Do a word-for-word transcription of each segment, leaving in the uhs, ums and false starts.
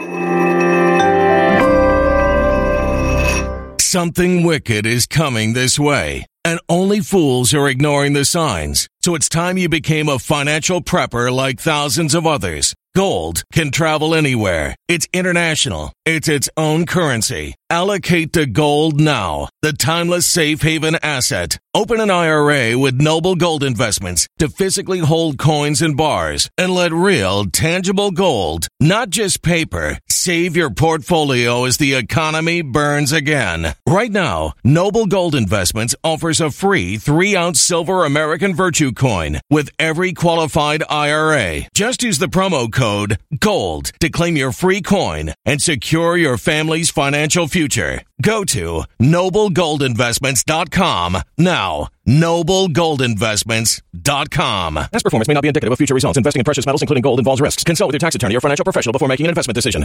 Something wicked is coming this way, and only fools are ignoring the signs. So it's time you became a financial prepper like thousands of others. Gold can travel anywhere. It's international. It's its own currency. Allocate to gold now, the timeless safe haven asset. Open an I R A with Noble Gold Investments to physically hold coins and bars and let real, tangible gold, not just paper, save your portfolio as the economy burns again. Right now, Noble Gold Investments offers a free three-ounce silver American Virtue coin with every qualified I R A. Just use the promo code GOLD to claim your free coin and secure your family's financial future. Go to noble gold investments dot com now. noble gold investments dot com. Past performance may not be indicative of future results. Investing in precious metals, including gold, involves risks. Consult with your tax attorney or financial professional before making an investment decision.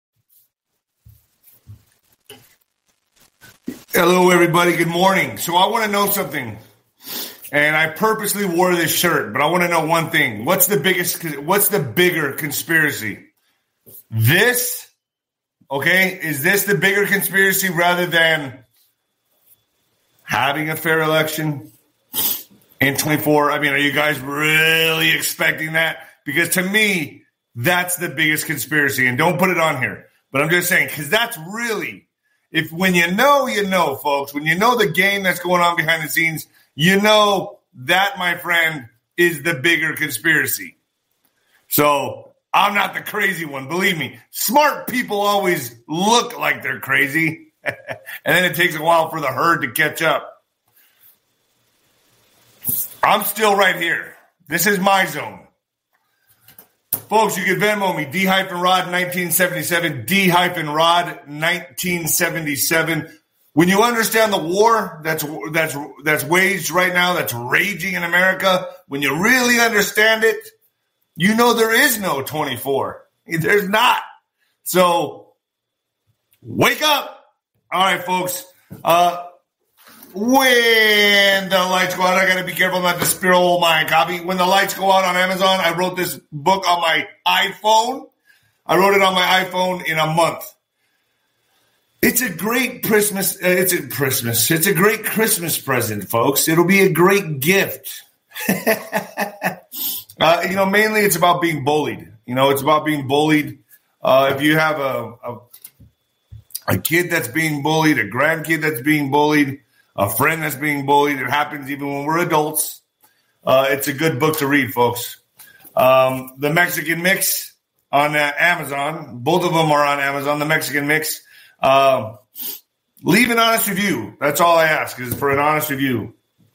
Hello, everybody. Good morning. So I want to know something. And I purposely wore this shirt, but I want to know one thing. What's the biggest, what's the bigger conspiracy? This, okay, is this the bigger conspiracy rather than having a fair election in twenty-four? I mean, are you guys really expecting that? Because to me, that's the biggest conspiracy. And don't put it on here. But I'm just saying, because that's really, if when you know, you know, folks, when you know the game that's going on behind the scenes, you know that, my friend, is the bigger conspiracy. So I'm not the crazy one. Believe me, smart people always look like they're crazy. And then it takes a while for the herd to catch up. I'm still right here. This is my zone. Folks, you can Venmo me, D-Rod nineteen seventy-seven, D-Rod nineteen seventy-seven. When you understand the war that's that's that's waged right now, that's raging in America, when you really understand it, you know there is no twenty-four. There's not. So wake up. All right, folks. Uh, when the lights go out, I got to be careful not to spill my copy. When the lights go out on Amazon, I wrote this book on my iPhone. I wrote it on my iPhone in a month. It's a great Christmas. Uh, it's a Christmas. It's a great Christmas present, folks. It'll be a great gift. uh, you know, mainly it's about being bullied. You know, it's about being bullied. Uh, if you have a, a a kid that's being bullied, a grandkid that's being bullied, a friend that's being bullied, it happens even when we're adults. Uh, it's a good book to read, folks. Um, the Mexican Mix on uh, Amazon. Both of them are on Amazon. The Mexican Mix. Uh, leave an honest review. That's all I ask, is for an honest review.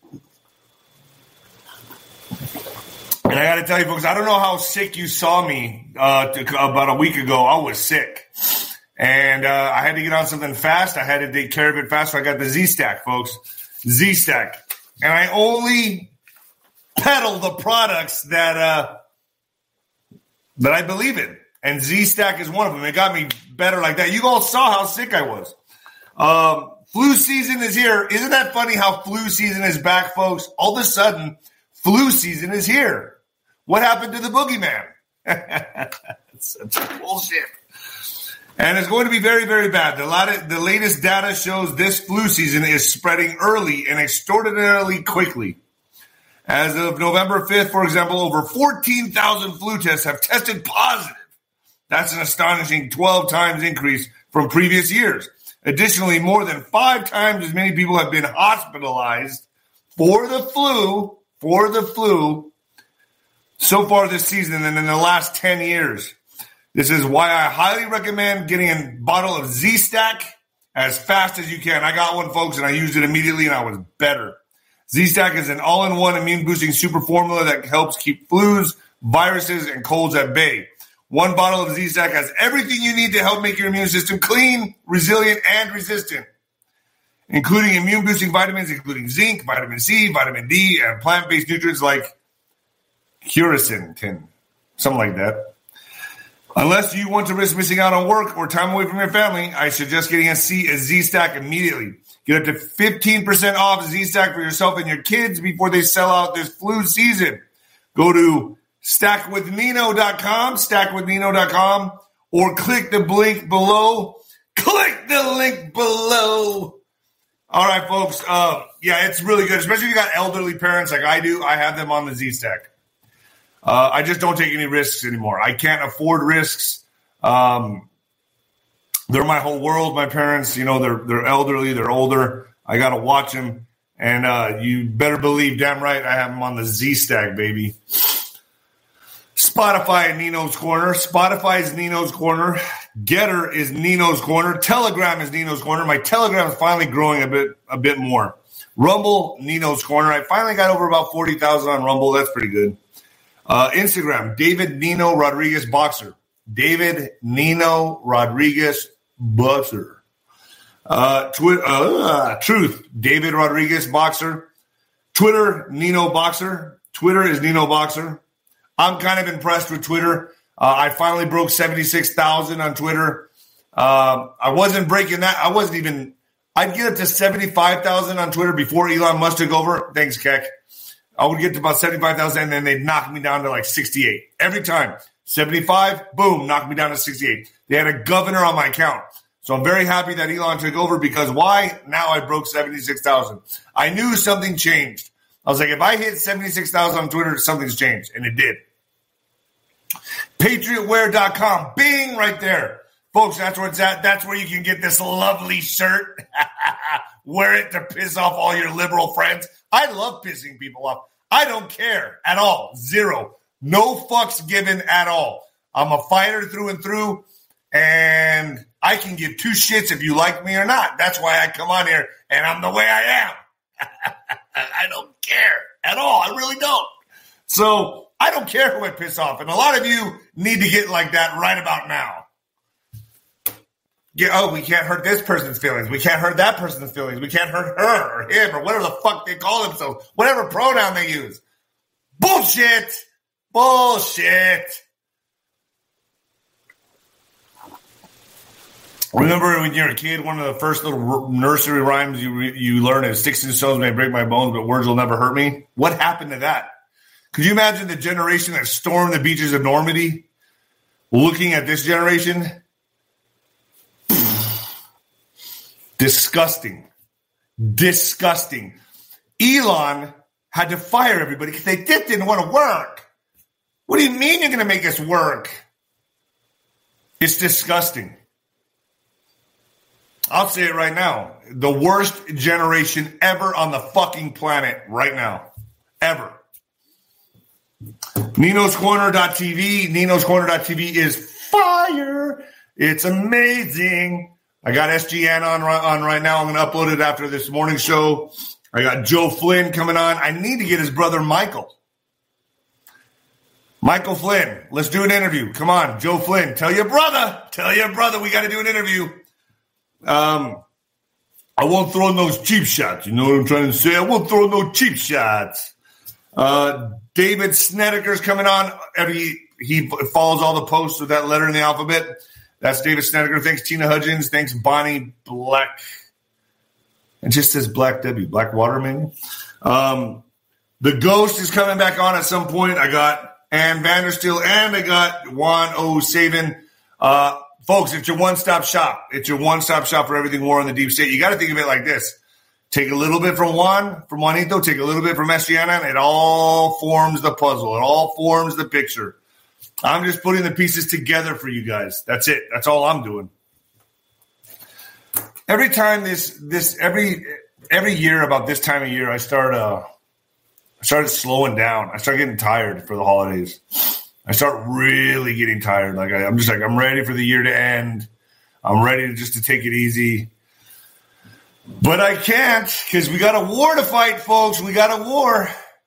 And I got to tell you, folks, I don't know how sick you saw me uh, to, about a week ago. I was sick. And uh, I had to get on something fast. I had to take care of it fast. So I got the Z-Stack, folks. Z-Stack. And I only peddle the products that uh, that I believe in. And Z-Stack is one of them. It got me better like that. You all saw how sick I was. Um, flu season is here. Isn't that funny how flu season is back, folks? All of a sudden, flu season is here. What happened to the boogeyman? That's such bullshit. And it's going to be very, very bad. The, lot of, the latest data shows this flu season is spreading early and extraordinarily quickly. As of November fifth, for example, over fourteen thousand flu tests have tested positive. That's an astonishing twelve times increase from previous years. Additionally, more than five times as many people have been hospitalized for the flu, for the flu, so far this season than in the last ten years. This is why I highly recommend getting a bottle of Z-Stack as fast as you can. I got one, folks, and I used it immediately, and I was better. Z-Stack is an all-in-one immune-boosting super formula that helps keep flus, viruses, and colds at bay. One bottle of Z-Stack has everything you need to help make your immune system clean, resilient, and resistant, including immune-boosting vitamins, including zinc, vitamin C, vitamin D, and plant-based nutrients like quercetin, something like that. Unless you want to risk missing out on work or time away from your family, I suggest getting a, C, a Z-Stack immediately. Get up to fifteen percent off Z-Stack for yourself and your kids before they sell out this flu season. Go to stack with nino dot com, stack with nino dot com, or click the link below. Click the link below. All right, folks. Uh, yeah, it's really good, especially if you got elderly parents like I do. I have them on the Z-Stack. Uh, I just don't take any risks anymore. I can't afford risks. Um, they're my whole world, my parents. You know, they're they're elderly, they're older. I got to watch them. And uh, you better believe, damn right, I have them on the Z-Stack, baby. Spotify, Nino's Corner. Spotify is Nino's Corner. Getter is Nino's Corner. Telegram is Nino's Corner. My Telegram is finally growing a bit a bit more. Rumble, Nino's Corner. I finally got over about forty thousand on Rumble. That's pretty good. Uh, Instagram, David Nino Rodriguez Boxer. David Nino Rodriguez Boxer. Uh, twi- uh, Truth, David Rodriguez Boxer. Twitter, Nino Boxer. Twitter is Nino Boxer. I'm kind of impressed with Twitter. Uh, I finally broke seventy-six thousand on Twitter. Uh, I wasn't breaking that. I wasn't even – I'd get up to seventy-five thousand on Twitter before Elon Musk took over. Thanks, Keck. I would get to about seventy-five thousand, and then they'd knock me down to like sixty-eight. Every time. seventy-five, boom, knock me down to sixty-eight. They had a governor on my account. So I'm very happy that Elon took over because why? Now I broke seventy-six thousand. I knew something changed. I was like, if I hit seventy-six thousand on Twitter, something's changed, and it did. Patriot Wear dot com. Bing, right there. Folks, that's where it's at. That's where you can get this lovely shirt. Wear it to piss off all your liberal friends. I love pissing people off. I don't care at all. Zero. No fucks given at all. I'm a fighter through and through, and I can give two shits if you like me or not. That's why I come on here, and I'm the way I am. I don't care at all. I really don't. So I don't care who I piss off. And a lot of you need to get like that right about now. Get, oh, we can't hurt this person's feelings. We can't hurt that person's feelings. We can't hurt her or him or whatever the fuck they call themselves. Whatever pronoun they use. Bullshit. Bullshit. Remember when you're a kid, one of the first little nursery rhymes you re- you learn is sticks and stones may break my bones, but words will never hurt me? What happened to that? Could you imagine the generation that stormed the beaches of Normandy looking at this generation? Disgusting. Disgusting. Elon had to fire everybody because they just didn't want to work. What do you mean you're going to make us work? It's disgusting. I'll say it right now. The worst generation ever on the fucking planet right now. Ever. Ninos Corner dot T V. Ninos Corner dot T V is fire. It's amazing. I got S G N on, on right now. I'm going to upload it after this morning show. I got Joe Flynn coming on. I need to get his brother Michael. Michael Flynn. Let's do an interview. Come on, Joe Flynn. Tell your brother. Tell your brother we got to do an interview. Um, I won't throw those cheap shots. You know what I'm trying to say? I won't throw no cheap shots. Uh, David Snedeker's coming on. Every he follows all the posts with that letter in the alphabet. That's David Snedeker. Thanks, Tina Hudgens. Thanks, Bonnie Black. It just says Black W. Blackwater, maybe. Um, the Ghost is coming back on at some point. I got Ann Vandersteel and I got Juan O'Savin. Uh, Folks, it's your one-stop shop. It's your one-stop shop for everything war on the deep state. You got to think of it like this. Take a little bit from Juan, from Juanito, take a little bit from S G N, and it all forms the puzzle. It all forms the picture. I'm just putting the pieces together for you guys. That's it. That's all I'm doing. Every time this, this every every year about this time of year, I start uh, I started slowing down. I start getting tired for the holidays. I start really getting tired. Like I, I'm just like, I'm ready for the year to end. I'm ready to just to take it easy. But I can't because we got a war to fight, folks. We got a war.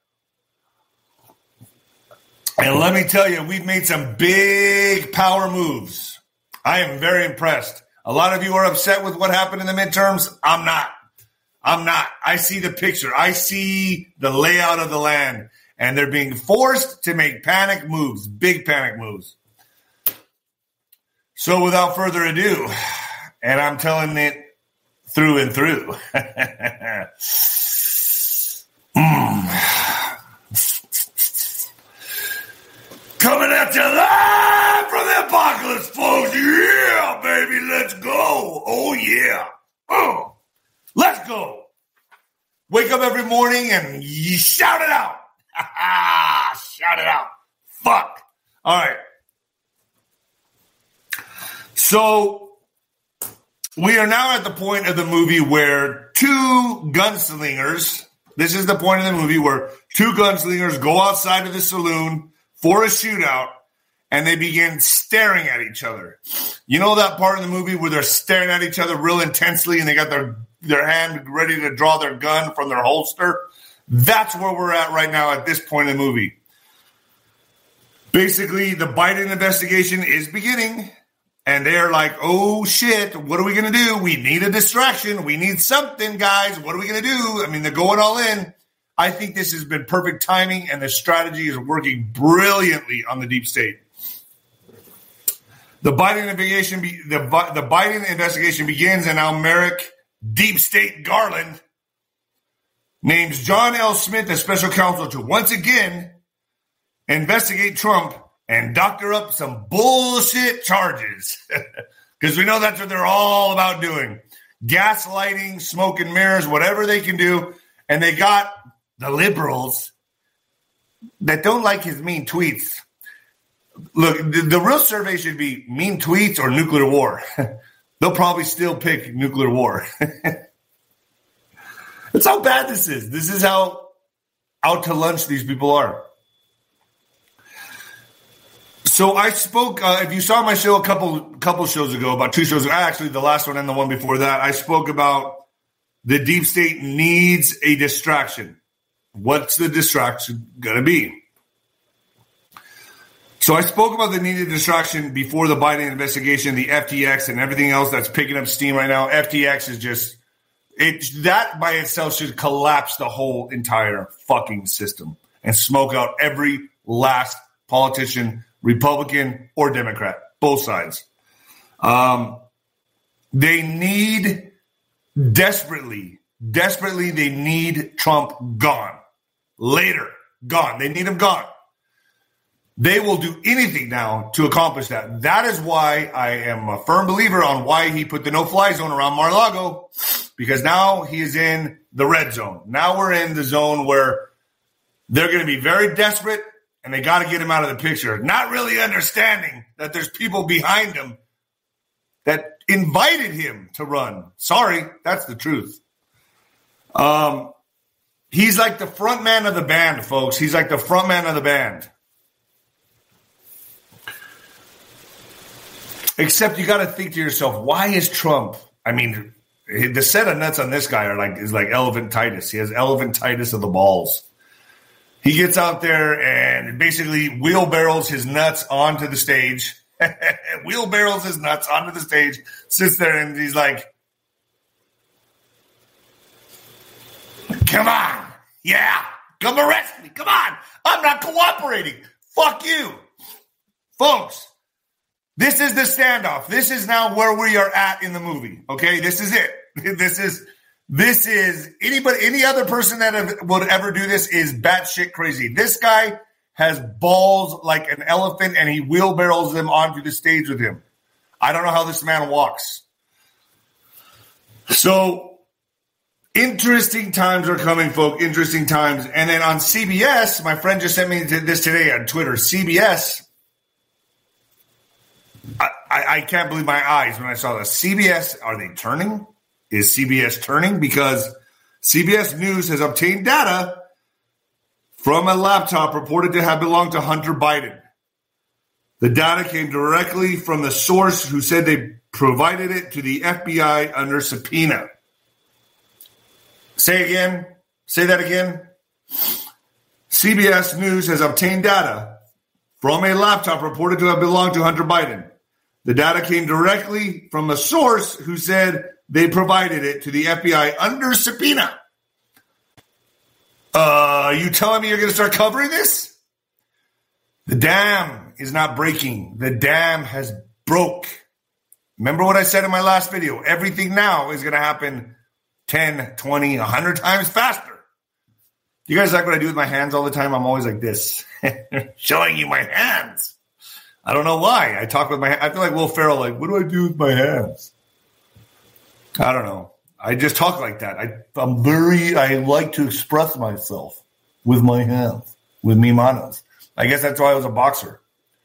And let me tell you, we've made some big power moves. I am very impressed. A lot of you are upset with what happened in the midterms. I'm not. I'm not. I see the picture. I see the layout of the land. And they're being forced to make panic moves, big panic moves. So without further ado, and I'm telling it through and through. mm. Coming at you live from the apocalypse, folks. Oh, yeah, baby, let's go. Oh, yeah. Oh, let's go. Wake up every morning and you shout it out. Shout it out. Fuck. All right. So we are now at the point of the movie where two gunslingers, this is the point of the movie where two gunslingers go outside of the saloon for a shootout and they begin staring at each other. You know that part of the movie where they're staring at each other real intensely and they got their, their hand ready to draw their gun from their holster? That's where we're at right now at this point in the movie. Basically, the Biden investigation is beginning, and they're like, oh, shit, what are we going to do? We need a distraction. We need something, guys. What are we going to do? I mean, they're going all in. I think this has been perfect timing, and the strategy is working brilliantly on the deep state. The Biden investigation, be, the, the Biden investigation begins, and now Merrick Deep State Garland names John L. Smith as special counsel to once again investigate Trump and doctor up some bullshit charges. Because we know that's what they're all about doing. Gaslighting, smoke and mirrors, whatever they can do. And they got the liberals that don't like his mean tweets. Look, the, the real survey should be mean tweets or nuclear war. They'll probably still pick nuclear war. That's how bad this is. This is how out to lunch these people are. So I spoke, uh, if you saw my show a couple couple shows ago, about two shows ago, actually the last one and the one before that, I spoke about the deep state needs a distraction. What's the distraction going to be? So I spoke about the needed distraction before the Biden investigation, the F T X and everything else that's picking up steam right now. F T X is just, it that by itself should collapse the whole entire fucking system and smoke out every last politician, Republican or Democrat, both sides. Um, they need desperately, desperately, they need Trump gone. Later, gone. They need him gone. They will do anything now to accomplish that. That is why I am a firm believer on why he put the no-fly zone around Mar-a-Lago, because now he is in the red zone. Now we're in the zone where they're going to be very desperate, and they got to get him out of the picture, not really understanding that there's people behind him that invited him to run. Sorry, that's the truth. Um, he's like the front man of the band, folks. He's like the front man of the band. Except you got to think to yourself, why is Trump? I mean, the set of nuts on this guy are like is like elephantitis. He has elephantitis of the balls. He gets out there and basically wheelbarrows his nuts onto the stage. Wheelbarrows his nuts onto the stage, sits there and he's like, come on. Yeah. Come arrest me. Come on. I'm not cooperating. Fuck you. Folks, this is the standoff. This is now where we are at in the movie. Okay? This is it. This is... This is anybody, any other person that have, would ever do this is batshit crazy. This guy has balls like an elephant and he wheelbarrows them onto the stage with him. I don't know how this man walks. So interesting times are coming, folks. Interesting times. And then on C B S, my friend just sent me this today on Twitter. C B S, I, I, I can't believe my eyes when I saw this. C B S, are they turning? Is C B S turning? Because C B S News has obtained data from a laptop reported to have belonged to Hunter Biden. The data came directly from the source who said they provided it to the F B I under subpoena. Say again. Say that again. C B S News has obtained data from a laptop reported to have belonged to Hunter Biden. The data came directly from a source who said they provided it to the F B I under subpoena. Uh, you telling me you're going to start covering this? The dam is not breaking. The dam has broke. Remember what I said in my last video? Everything now is going to happen ten, twenty, one hundred times faster. You guys like what I do with my hands all the time? I'm always like this, showing you my hands. I don't know why. I talk with my I feel like Will Ferrell, like, what do I do with my hands? I don't know. I just talk like that. I, I'm very, I like to express myself with my hands, with mi manos. I guess that's why I was a boxer.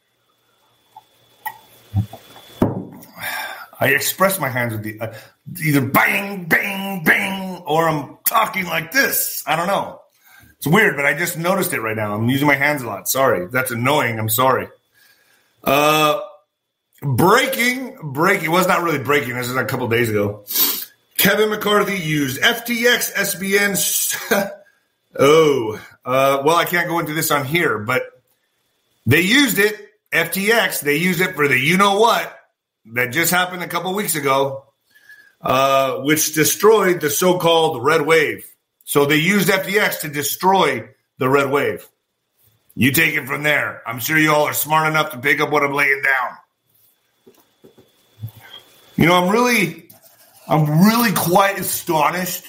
I express my hands with the, uh, either bang, bang, bang, or I'm talking like this. I don't know. It's weird, but I just noticed it right now. I'm using my hands a lot. Sorry. That's annoying. I'm sorry. Uh, breaking, breaking. It was not really breaking. This was a couple days ago. Kevin McCarthy used F T X S B N. oh, uh, well, I can't go into this on here, but they used it. F T X, they used it for the you-know-what that just happened a couple weeks ago, uh, which destroyed the so-called red wave. So they used F T X to destroy the red wave. You take it from there. I'm sure you all are smart enough to pick up what I'm laying down. You know, I'm really... I'm really quite astonished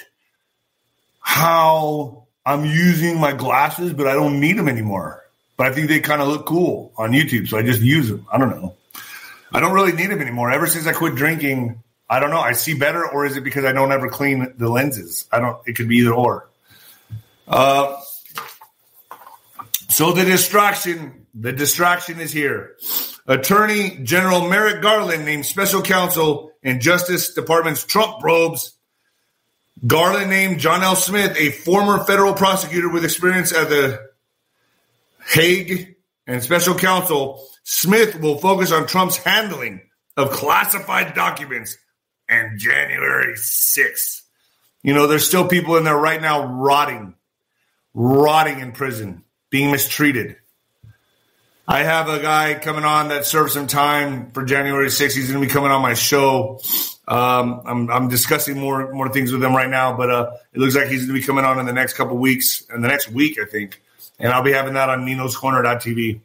how I'm using my glasses, but I don't need them anymore. But I think they kind of look cool on YouTube, so I just use them. I don't know. I don't really need them anymore. Ever since I quit drinking, I don't know. I see better, or is it because I don't ever clean the lenses? I don't. It could be either or. Uh, so the distraction, the distraction is here. Attorney General Merrick Garland named special counsel in Justice Department's Trump probes. Garland named John L. Smith, a former federal prosecutor with experience at the Hague and special counsel. Smith will focus on Trump's handling of classified documents and January sixth. You know, there's still people in there right now rotting, rotting in prison, being mistreated. I have a guy coming on that served some time for January sixth. He's going to be coming on my show. Um, I'm, I'm discussing more more things with him right now, but uh, it looks like he's going to be coming on in the next couple weeks, in the next week, I think. And I'll be having that on Nino's Corner dot T V.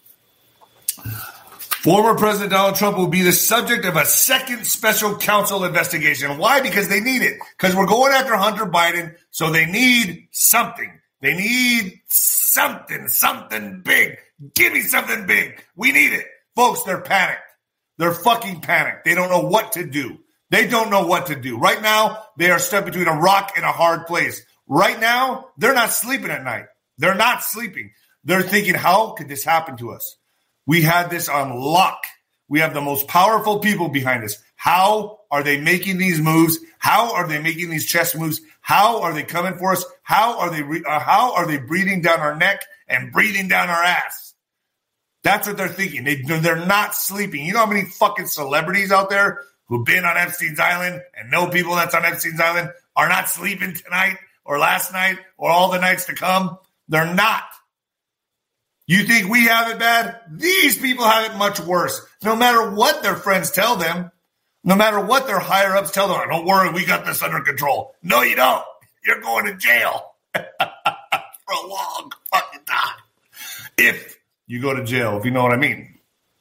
Former President Donald Trump will be the subject of a second special counsel investigation. Why? Because they need it. Because we're going after Hunter Biden, so they need something. They need something, something big. Give me something big. We need it. Folks, they're panicked. They're fucking panicked. They don't know what to do. They don't know what to do. Right now, they are stuck between a rock and a hard place. Right now, they're not sleeping at night. They're not sleeping. They're thinking, how could this happen to us? We had this on lock. We have the most powerful people behind us. How are they making these moves? How are they making these chess moves? How are they coming for us? How are they re- uh, how are they breathing down our neck and breathing down our ass? That's what they're thinking. They, they're not sleeping. You know how many fucking celebrities out there who've been on Epstein's Island and know people that's on Epstein's Island are not sleeping tonight or last night or all the nights to come? They're not. You think we have it bad? These people have it much worse. No matter what their friends tell them, no matter what their higher-ups tell them, don't worry, we got this under control. No, you don't. You're going to jail for a long fucking time. If you go to jail, if you know what I mean.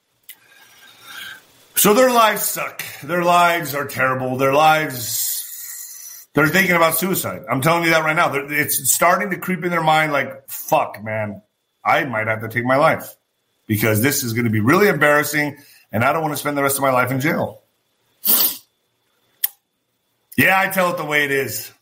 So their lives suck. Their lives are terrible. Their lives, they're thinking about suicide. I'm telling you that right now. It's starting to creep in their mind like, fuck, man, I might have to take my life because this is going to be really embarrassing and I don't want to spend the rest of my life in jail. Yeah, I tell it the way it is.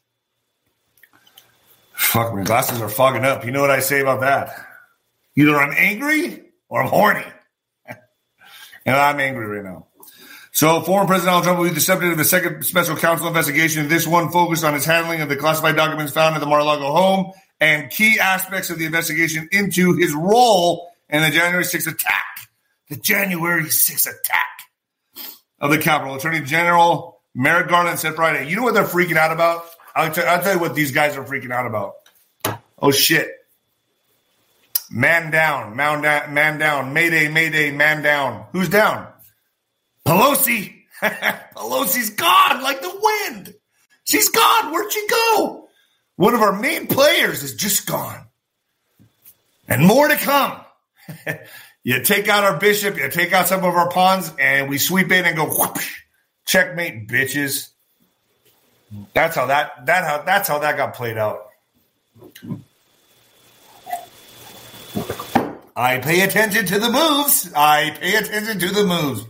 Fuck, my glasses are fogging up. You know what I say about that? Either I'm angry or I'm horny. And I'm angry right now. So former President Donald Trump will be the subject of the second special counsel investigation. This one focused on his handling of the classified documents found in the Mar-a-Lago home and key aspects of the investigation into his role in the January sixth attack. The January sixth attack of the Capitol. Attorney General Merrick Garland said Friday, you know what they're freaking out about? I'll, t- I'll tell you what these guys are freaking out about. Oh, shit. Man down, man down, man down, mayday, mayday, man down. Who's down? Pelosi. Pelosi's gone like the wind. She's gone. Where'd she go? One of our main players is just gone. And more to come. You take out our bishop, you take out some of our pawns, and we sweep in and go, whoosh, checkmate, bitches. That's how that that how that's how that got played out. I pay attention to the moves. I pay attention to the moves.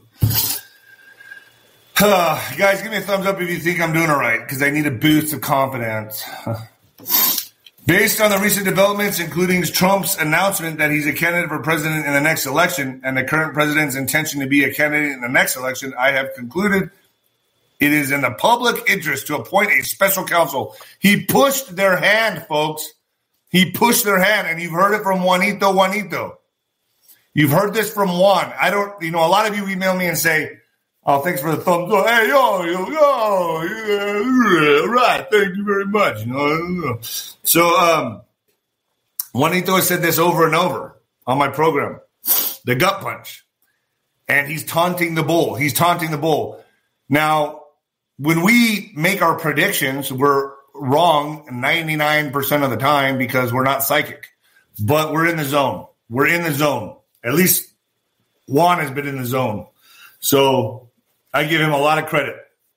Uh, guys, give me a thumbs up if you think I'm doing all right, because I need a boost of confidence. Based on the recent developments, including Trump's announcement that he's a candidate for president in the next election and the current president's intention to be a candidate in the next election, I have concluded it is in the public interest to appoint a special counsel. He pushed their hand, folks. He pushed their hand, and you've heard it from Juanito Juanito. You've heard this from Juan. I don't, you know, a lot of you email me and say, oh, thanks for the thumbs up. Hey, yo, yo, yo, yeah, right. Thank you very much. You know, so um, Juanito has said this over and over on my program, the gut punch. And he's taunting the bull. He's taunting the bull. Now, when we make our predictions, we're wrong ninety-nine percent of the time because we're not psychic. But we're in the zone. We're in the zone. At least Juan has been in the zone. So I give him a lot of credit.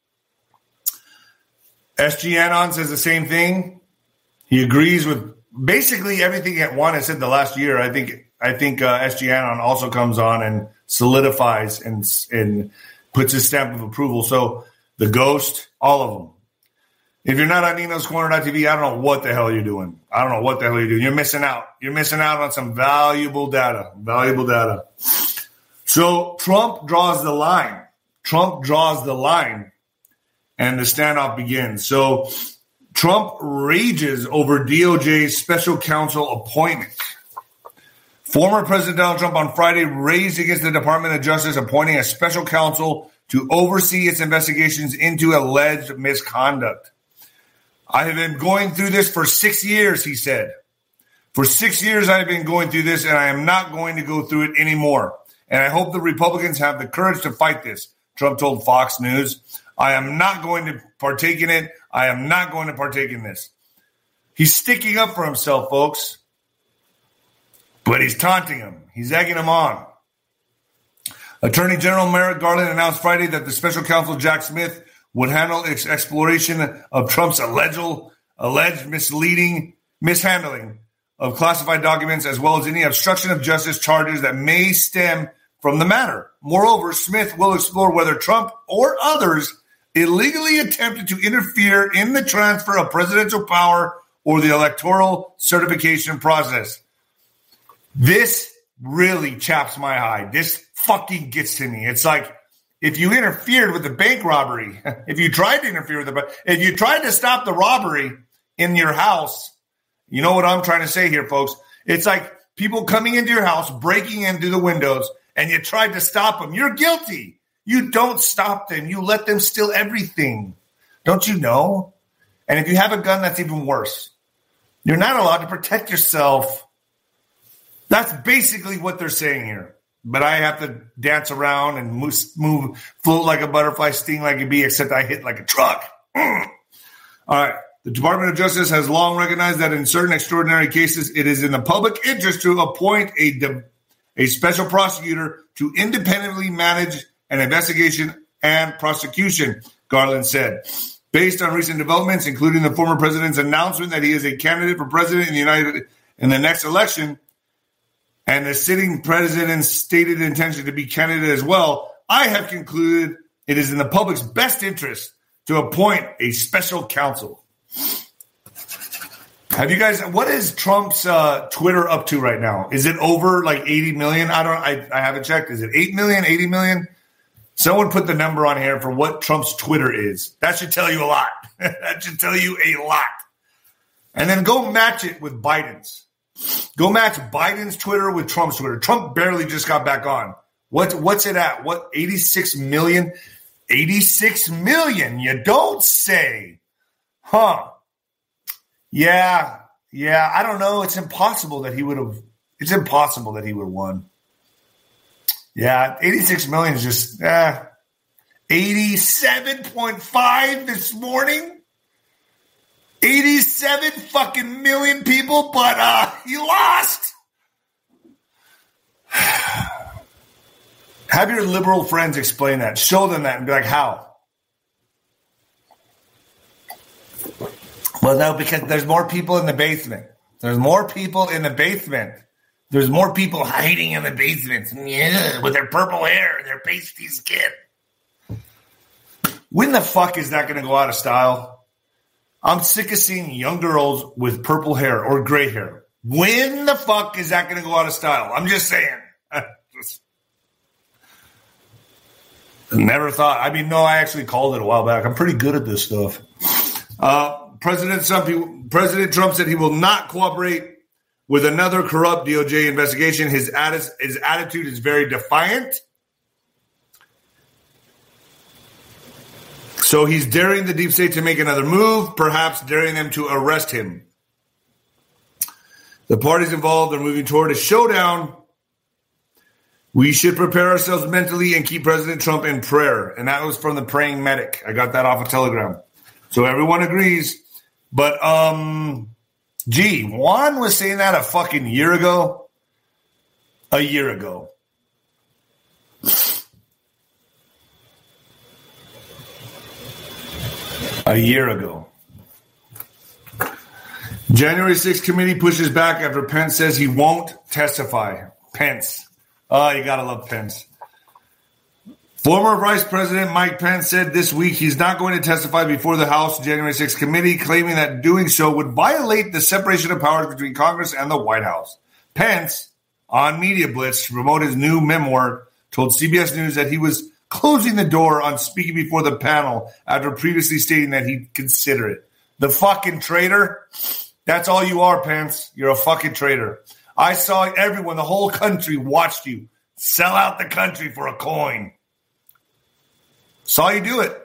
S G Anon says the same thing. He agrees with basically everything that Juan has said the last year. I think I think uh, S G Anon also comes on and solidifies and and puts his stamp of approval. So the Ghost, all of them. If you're not on Nino's Corner dot T V, I don't know what the hell you're doing. I don't know what the hell you're doing. You're missing out. You're missing out on some valuable data. Valuable data. So Trump draws the line. Trump draws the line, and the standoff begins. So Trump rages over D O J's special counsel appointment. Former President Donald Trump on Friday raged against the Department of Justice appointing a special counsel to oversee its investigations into alleged misconduct. I have been going through this for six years, he said. For six years, I've been going through this, and I am not going to go through it anymore. And I hope the Republicans have the courage to fight this, Trump told Fox News. I am not going to partake in it. I am not going to partake in this. He's sticking up for himself, folks. But he's taunting him. He's egging him on. Attorney General Merrick Garland announced Friday that the special counsel Jack Smith would handle its exploration of Trump's alleged, alleged misleading mishandling of classified documents, as well as any obstruction of justice charges that may stem from the matter. Moreover, Smith will explore whether Trump or others illegally attempted to interfere in the transfer of presidential power or the electoral certification process. This really chaps my hide. This fucking gets to me. It's like if you interfered with the bank robbery, if you tried to interfere with the, if you tried to stop the robbery in your house, you know what I'm trying to say here, folks. It's like people coming into your house, breaking in through the windows, and you tried to stop them. You're guilty. You don't stop them. You let them steal everything. Don't you know? And if you have a gun, that's even worse. You're not allowed to protect yourself. That's basically what they're saying here. But I have to dance around and move, move float like a butterfly, sting like a bee, except I hit like a truck. Mm. All right. The Department of Justice has long recognized that in certain extraordinary cases, it is in the public interest to appoint a, de- a special prosecutor to independently manage an investigation and prosecution, Garland said. Based on recent developments, including the former president's announcement that he is a candidate for president in the United in the next election, and the sitting president's stated intention to be candidate as well, I have concluded it is in the public's best interest to appoint a special counsel. Have you guys, what is Trump's uh, Twitter up to right now? Is it over like eighty million? I don't, I, I haven't checked. Is it eight million, eighty million? Someone put the number on here for what Trump's Twitter is. That should tell you a lot. That should tell you a lot. And then go match it with Biden's. Go match Biden's Twitter with Trump's Twitter. Trump barely just got back on. What, what's it at? What, eighty-six million? eighty-six million. You don't say. Huh. Yeah. Yeah. I don't know. It's impossible that he would have. It's impossible that he would have won. Yeah. eighty-six million is just eh. eighty-seven point five this morning. eighty-seven fucking million people, but uh, he lost. Have your liberal friends explain that. Show them that and be like, how? Well, no, because there's more people in the basement. There's more people in the basement. There's more people hiding in the basements yeah, with their purple hair and their pasty skin. When the fuck is that going to go out of style? I'm sick of seeing young girls with purple hair or gray hair. When the fuck is that going to go out of style? I'm just saying. just never thought. I mean, no, I actually called it a while back. I'm pretty good at this stuff. Uh, President Trump, President Trump said he will not cooperate with another corrupt D O J investigation. His, atti- his attitude is very defiant. So he's daring the deep state to make another move, perhaps daring them to arrest him. The parties involved are moving toward a showdown. We should prepare ourselves mentally and keep President Trump in prayer. And that was from the Praying Medic. I got that off of Telegram. So everyone agrees. But, um, gee, Juan was saying that a fucking year ago. A year ago. A year ago. January sixth committee pushes back after Pence says he won't testify. Pence. Oh, you gotta love Pence. Former Vice President Mike Pence said this week he's not going to testify before the House January sixth committee, claiming that doing so would violate the separation of powers between Congress and the White House. Pence, on Media Blitz to promote his new memoir, told C B S News that he was closing the door on speaking before the panel after previously stating that he'd consider it. The fucking traitor. That's all you are, Pence. You're a fucking traitor. I saw everyone, the whole country watched you sell out the country for a coin. Saw you do it.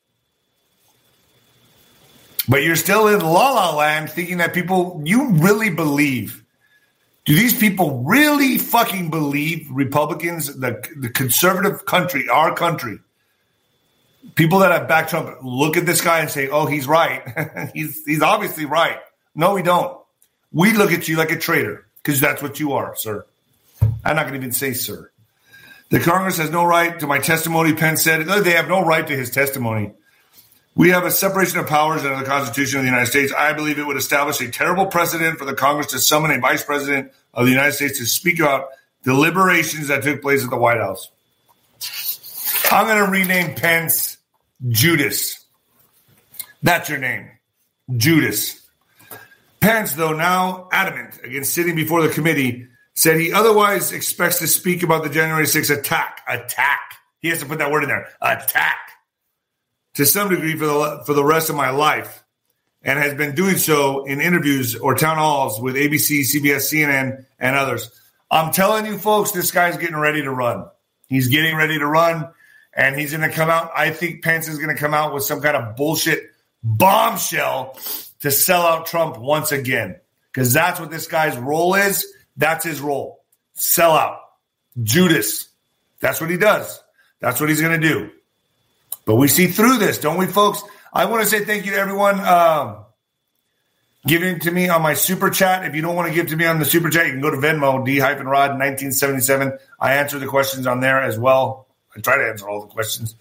But you're still in la-la land thinking that people, you really believe. Do these people really fucking believe Republicans, the, the conservative country, our country, people that have backed Trump, look at this guy and say, oh, he's right. he's, he's obviously right. No, we don't. We look at you like a traitor because that's what you are, sir. I'm not going to even say sir. The Congress has no right to my testimony, Pence said. No, they have no right to his testimony. We have a separation of powers under the Constitution of the United States. I believe it would establish a terrible precedent for the Congress to summon a vice president of the United States to speak about deliberations that took place at the White House. I'm going to rename Pence Judas. That's your name, Judas. Pence, though now adamant against sitting before the committee, said he otherwise expects to speak about the January sixth attack. Attack. He has to put that word in there. Attack. To some degree for the for the rest of my life, and has been doing so in interviews or town halls with A B C, C B S, C N N, and others. I'm telling you, folks, this guy's getting ready to run. He's getting ready to run, and he's going to come out. I think Pence is going to come out with some kind of bullshit bombshell to sell out Trump once again, because that's what this guy's role is. That's his role. Sell out. Judas. That's what he does. That's what he's going to do. But we see through this, don't we, folks? I want to say thank you to everyone um, giving to me on my Super Chat. If you don't want to give to me on the Super Chat, you can go to Venmo, D-Rod nineteen seventy-seven. I answer the questions on there as well. I try to answer all the questions.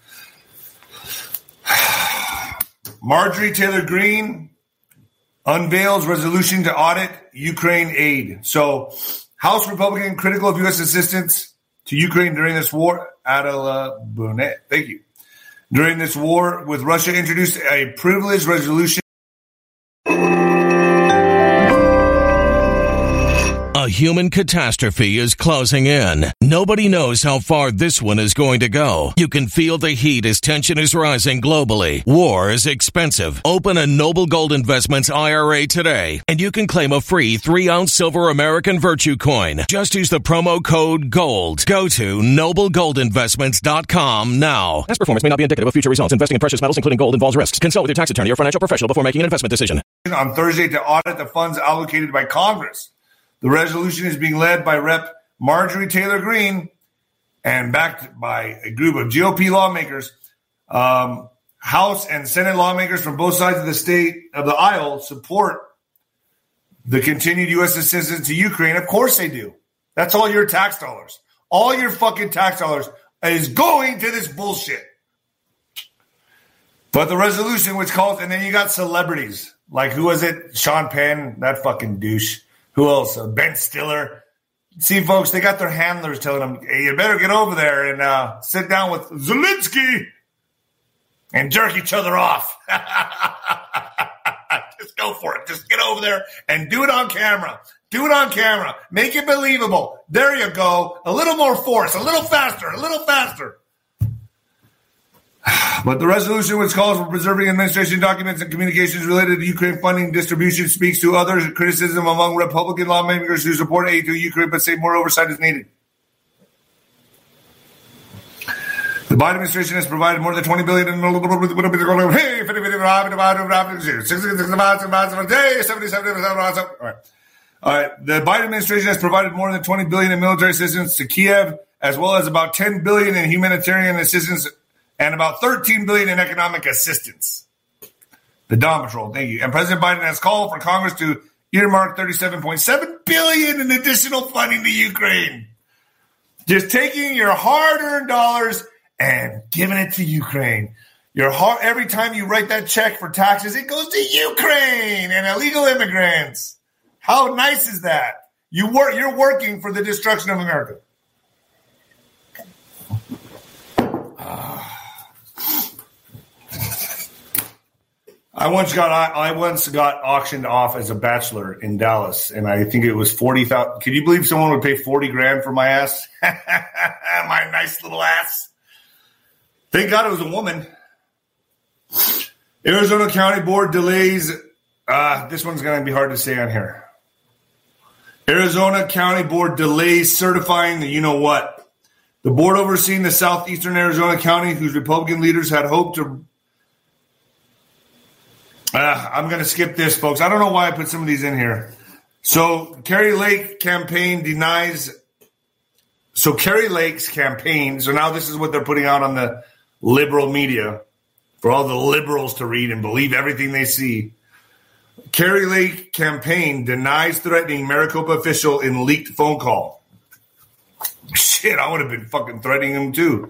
Marjorie Taylor Greene unveils resolution to audit Ukraine aid. So, House Republican critical of U S assistance to Ukraine during this war. Adela Bonet, thank you. During this war with Russia, introduced a privileged resolution. A human catastrophe is closing in. Nobody knows how far this one is going to go. You can feel the heat as tension is rising globally. War is expensive. Open a Noble Gold Investments I R A today, and you can claim a free three-ounce silver American Virtue coin. Just use the promo code GOLD. Go to noble gold investments dot com now. Past performance may not be indicative of future results. Investing in precious metals, including gold, involves risks. Consult with your tax attorney or financial professional before making an investment decision. On Thursday to audit the funds allocated by Congress. The resolution is being led by Representative Marjorie Taylor Greene and backed by a group of G O P lawmakers. Um, House and Senate lawmakers from both sides of the state of the aisle support the continued U S assistance to Ukraine. Of course they do. That's all your tax dollars. All your fucking tax dollars is going to this bullshit. But the resolution, which calls, and then you got celebrities. Like, who was it? Sean Penn, that fucking douche. Who else? Uh, Ben Stiller. See, folks, they got their handlers telling them, hey, you better get over there and uh, sit down with Zelensky and jerk each other off. Just go for it. Just get over there and do it on camera. Do it on camera. Make it believable. There you go. A little more force. A little faster. A little faster. But the resolution, which calls for preserving administration documents and communications related to Ukraine funding distribution, speaks to other criticism among Republican lawmakers who support aid to Ukraine but say more oversight is needed. The Biden administration has provided more than twenty billion dollars in All right. All right. The Biden administration has provided more than twenty billion dollars in military assistance to Kiev, as well as about ten billion dollars in humanitarian assistance and about thirteen billion dollars in economic assistance. The Dawn Patrol, thank you. And President Biden has called for Congress to earmark thirty-seven point seven billion dollars in additional funding to Ukraine. Just taking your hard-earned dollars and giving it to Ukraine. Your hard, every time you write that check for taxes, it goes to Ukraine and illegal immigrants. How nice is that? You work, you're working for the destruction of America. I once got I once got auctioned off as a bachelor in Dallas, and I think it was forty thousand. Can you believe someone would pay forty grand for my ass? My nice little ass. Thank God it was a woman. Arizona County Board delays. Uh, this one's going to be hard to say on here. Arizona County Board delays certifying the you know what. The board overseeing the southeastern Arizona County, whose Republican leaders had hoped to. Uh, I'm going to skip this, folks. I don't know why I put some of these in here. So Kari Lake campaign denies. So Kari Lake's campaign. So now this is what they're putting out on the liberal media for all the liberals to read and believe everything they see. Kari Lake campaign denies threatening Maricopa official in leaked phone call. Shit, I would have been fucking threatening him too.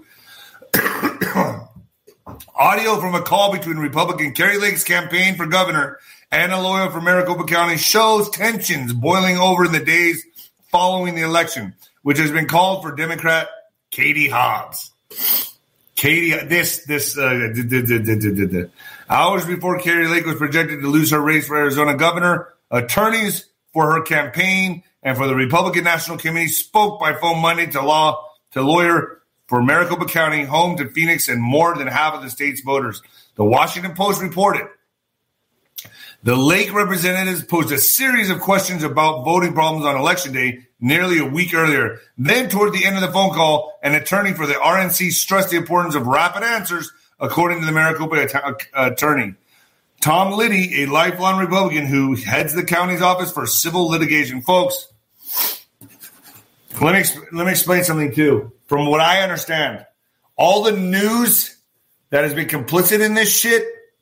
Audio from a call between Republican Kari Lake's campaign for governor and a lawyer from Maricopa County shows tensions boiling over in the days following the election, which has been called for Democrat Katie Hobbs. Katie, this, this, uh, d- d- d- d- d- d- hours before Kari Lake was projected to lose her race for Arizona governor, attorneys for her campaign and for the Republican National Committee spoke by phone Monday to law to lawyer for Maricopa County, home to Phoenix and more than half of the state's voters. The Washington Post reported the Lake representatives posed a series of questions about voting problems on Election Day nearly a week earlier. Then, toward the end of the phone call, an attorney for the R N C stressed the importance of rapid answers, according to the Maricopa att- attorney. Tom Liddy, a lifelong Republican who heads the county's office for civil litigation. Folks, let me, let me explain something, too. From what I understand, all the news that has been complicit in this shit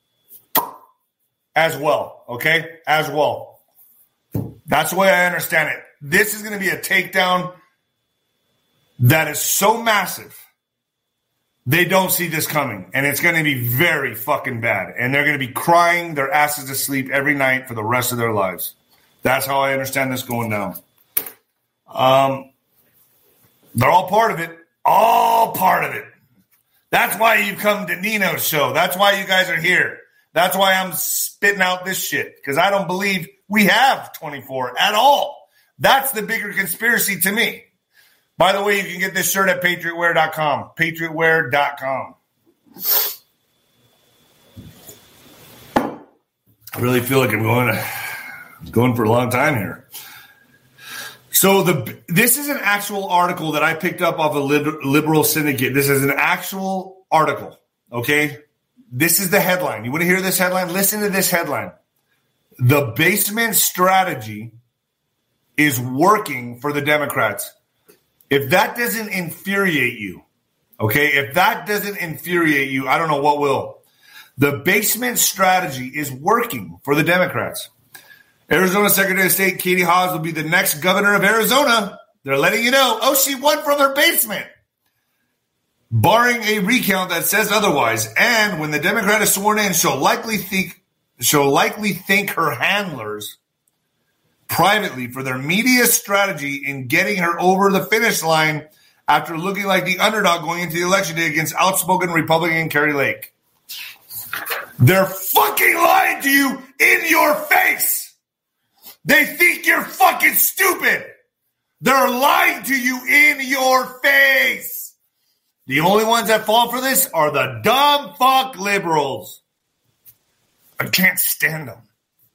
as well, okay? As well. That's the way I understand it. This is going to be a takedown that is so massive, they don't see this coming. And it's going to be very fucking bad. And they're going to be crying their asses to sleep every night for the rest of their lives. That's how I understand this going down. Um... They're all part of it. All part of it. That's why you come to Nino's show. That's why you guys are here. That's why I'm spitting out this shit. Because I don't believe we have twenty-four at all. That's the bigger conspiracy to me. By the way, you can get this shirt at patriot wear dot com. patriot wear dot com. I really feel like I'm going, to, going for a long time here. So the this is an actual article that I picked up off a liberal syndicate. This is an actual article, okay? This is the headline. You want to hear this headline? Listen to this headline. The basement strategy is working for the Democrats. If that doesn't infuriate you, okay, if that doesn't infuriate you, I don't know what will. The basement strategy is working for the Democrats. Arizona Secretary of State Katie Hobbs will be the next governor of Arizona. They're letting you know. Oh, she won from her basement. Barring a recount that says otherwise. And when the Democrat is sworn in, she'll likely think she'll likely thank her handlers privately for their media strategy in getting her over the finish line after looking like the underdog going into the election day against outspoken Republican Kari Lake. They're fucking lying to you in your face. They think you're fucking stupid. They're lying to you in your face. The only ones that fall for this are the dumb fuck liberals. I can't stand them.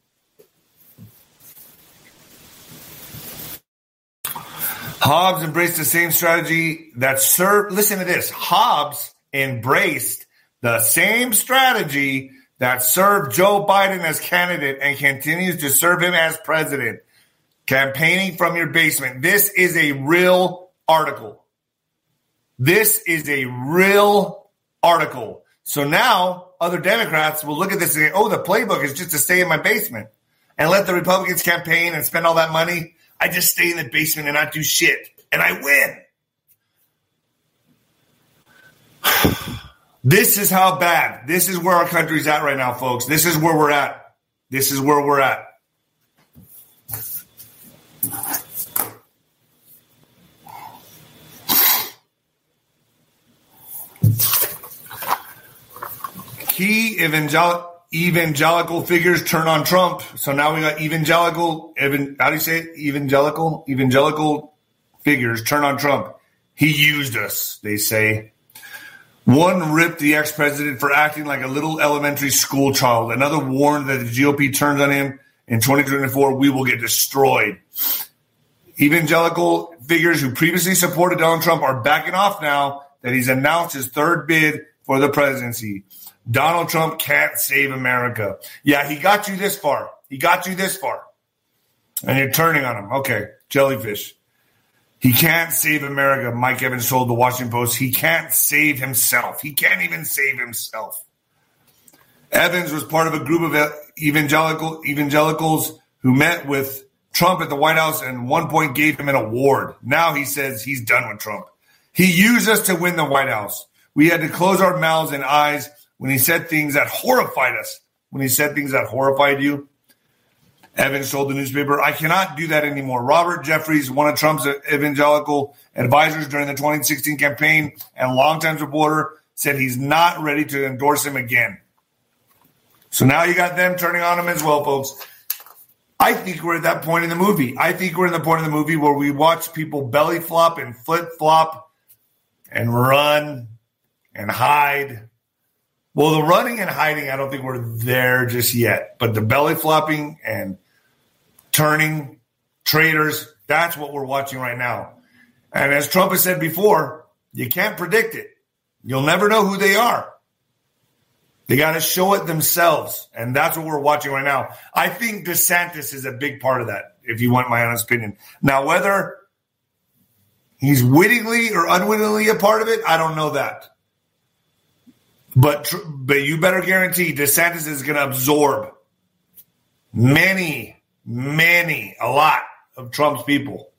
Hobbs embraced the same strategy that served, listen to this, Hobbs embraced the same strategy that served Joe Biden as candidate and continues to serve him as president. Campaigning from your basement. This is a real article. This is a real article. So now other Democrats will look at this and say, oh, the playbook is just to stay in my basement and let the Republicans campaign and spend all that money. I just stay in the basement and not do shit. And I win. This is how bad. This is where our country's at right now, folks. This is where we're at. This is where we're at. Key evangel- evangelical figures turn on Trump. So now we got evangelical, evan, how do you say it? Evangelical? Evangelical figures turn on Trump. He used us, they say. One ripped the ex-president for acting like a little elementary school child. Another warned that the G O P turns on him in twenty twenty-four, we will get destroyed. Evangelical figures who previously supported Donald Trump are backing off now that he's announced his third bid for the presidency. Donald Trump can't save America. Yeah, he got you this far. He got you this far. And you're turning on him. Okay, jellyfish. He can't save America, Mike Evans told the Washington Post. He can't save himself. He can't even save himself. Evans was part of a group of evangelical evangelicals who met with Trump at the White House and at one point gave him an award. Now he says he's done with Trump. He used us to win the White House. We had to close our mouths and eyes when he said things that horrified us. When he said things that horrified you. Evans told the newspaper, I cannot do that anymore. Robert Jeffries, one of Trump's evangelical advisors during the twenty sixteen campaign and longtime supporter, said he's not ready to endorse him again. So now you got them turning on him as well, folks. I think we're at that point in the movie. I think we're in the point in the movie where we watch people belly flop and flip flop and run and hide. Well, the running and hiding, I don't think we're there just yet. But the belly flopping and turning traitors, that's what we're watching right now. And as Trump has said before, you can't predict it. You'll never know who they are. They got to show it themselves. And that's what we're watching right now. I think DeSantis is a big part of that, if you want my honest opinion. Now, whether he's wittingly or unwittingly a part of it, I don't know that. But but you better guarantee DeSantis is going to absorb many, many, a lot of Trump's people.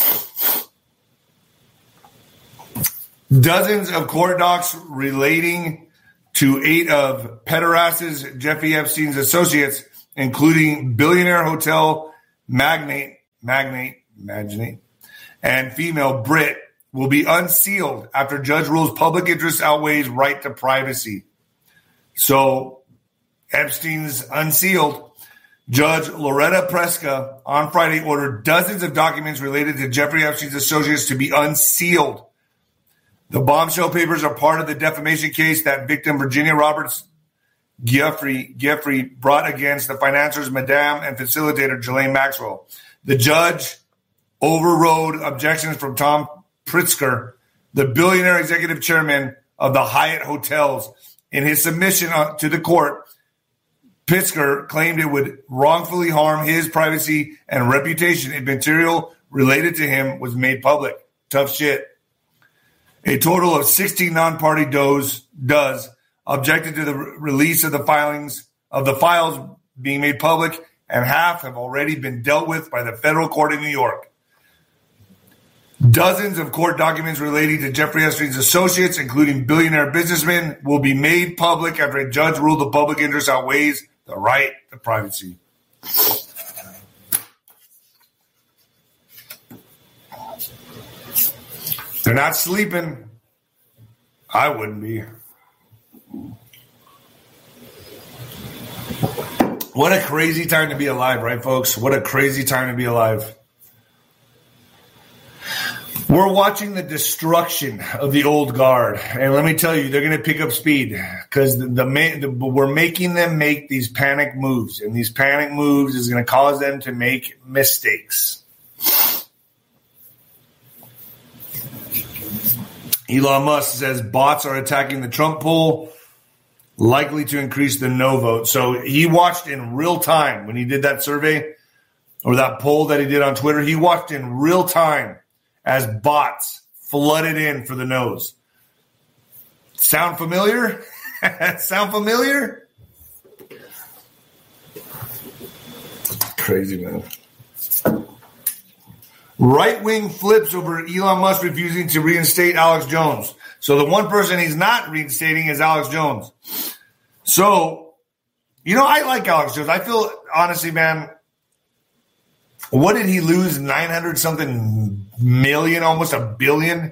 Dozens of court docs relating to eight of pederastes Jeffrey Epstein's associates, including billionaire hotel magnate, magnate, magnate, and female Brit, will be unsealed after judge rules public interest outweighs right to privacy. So Epstein's unsealed. Judge Loretta Preska on Friday ordered dozens of documents related to Jeffrey Epstein's associates to be unsealed. The bombshell papers are part of the defamation case that victim Virginia Roberts Giuffre, Giuffre brought against the financiers Madame and facilitator Ghislaine Maxwell. The judge overrode objections from Tom Pritzker, the billionaire executive chairman of the Hyatt Hotels. In his submission to the court, Pritzker claimed it would wrongfully harm his privacy and reputation if material related to him was made public. Tough shit. A total of sixteen non-party does, does objected to the re- release of the filings of the files being made public, and half have already been dealt with by the federal court in New York. Dozens of court documents relating to Jeffrey Epstein's associates, including billionaire businessmen, will be made public after a judge ruled the public interest outweighs the right to privacy. They're not sleeping. I wouldn't be. What a crazy time to be alive, right, folks? What a crazy time to be alive. We're watching the destruction of the old guard. And let me tell you, they're going to pick up speed because the, the, the, we're making them make these panic moves. And these panic moves is going to cause them to make mistakes. Elon Musk says bots are attacking the Trump poll, likely to increase the no vote. So he watched in real time when he did that survey or that poll that he did on Twitter. He watched in real time as bots flooded in for the no's. Sound familiar? Sound familiar? Crazy, man. Right-wing flips over Elon Musk refusing to reinstate Alex Jones. So the one person he's not reinstating is Alex Jones. So, you know, I like Alex Jones. I feel, honestly, man, what did he lose? nine hundred something million, almost a billion?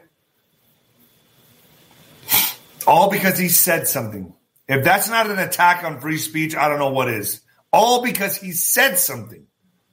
All because he said something. If that's not an attack on free speech, I don't know what is. All because he said something.